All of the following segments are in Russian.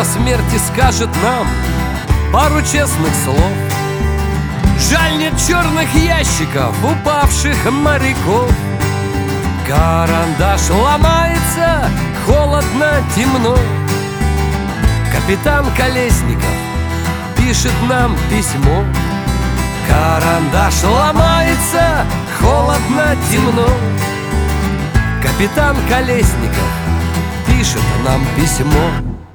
смерти скажет нам пару честных слов. Жаль, нет черных ящиков упавших моряков. Карандаш ломается, холодно, темно. Капитан Колесников пишет нам письмо. Карандаш ломается, холодно, темно. Капитан Колесников пишет нам письмо.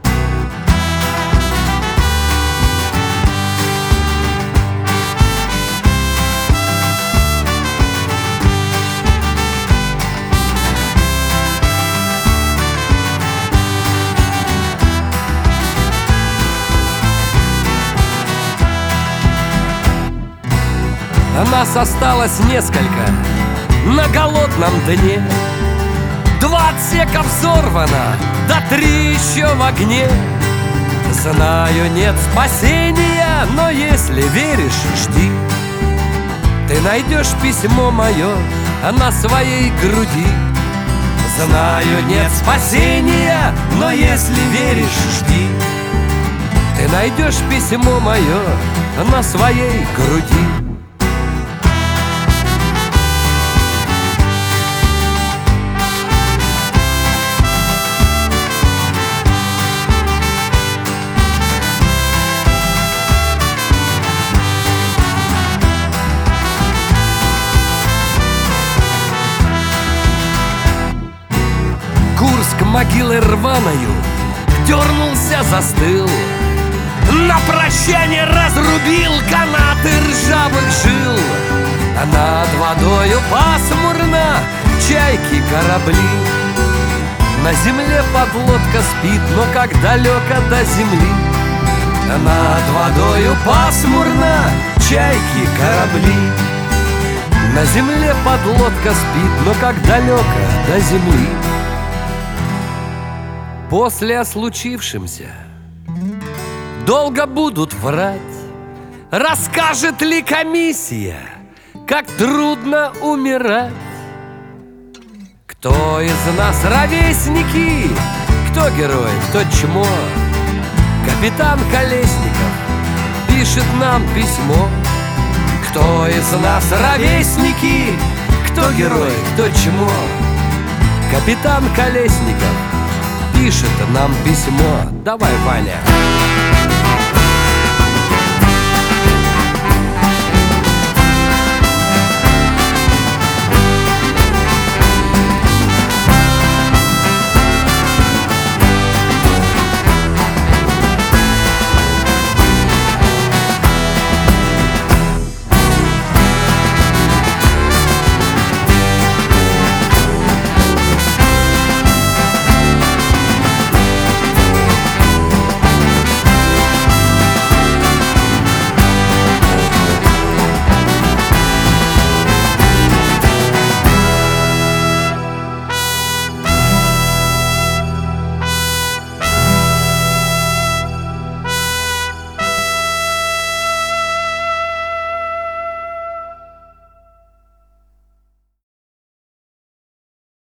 Нас осталось несколько на голодном дне. 2 отсека взорвано, да 3 еще в огне. Знаю, нет спасения, но если веришь, жди. Ты найдешь письмо мое на своей груди. Знаю, нет спасения, но если веришь, жди. Ты найдешь письмо мое на своей груди. Могилой рваною дернулся, застыл. На прощание разрубил канаты ржавых жил. А над водою пасмурно чайки, корабли. На земле подлодка спит, но как далеко до земли. А над водою пасмурно чайки, корабли. На земле подлодка спит, но как далеко до земли. После о случившемся долго будут врать. Расскажет ли комиссия, как трудно умирать? Кто из нас ровесники, кто герой, кто чмо? Капитан Колесников пишет нам письмо. Кто из нас ровесники, кто герой, кто чмо? Капитан Колесников пишет нам письмо. Давай, Ваня.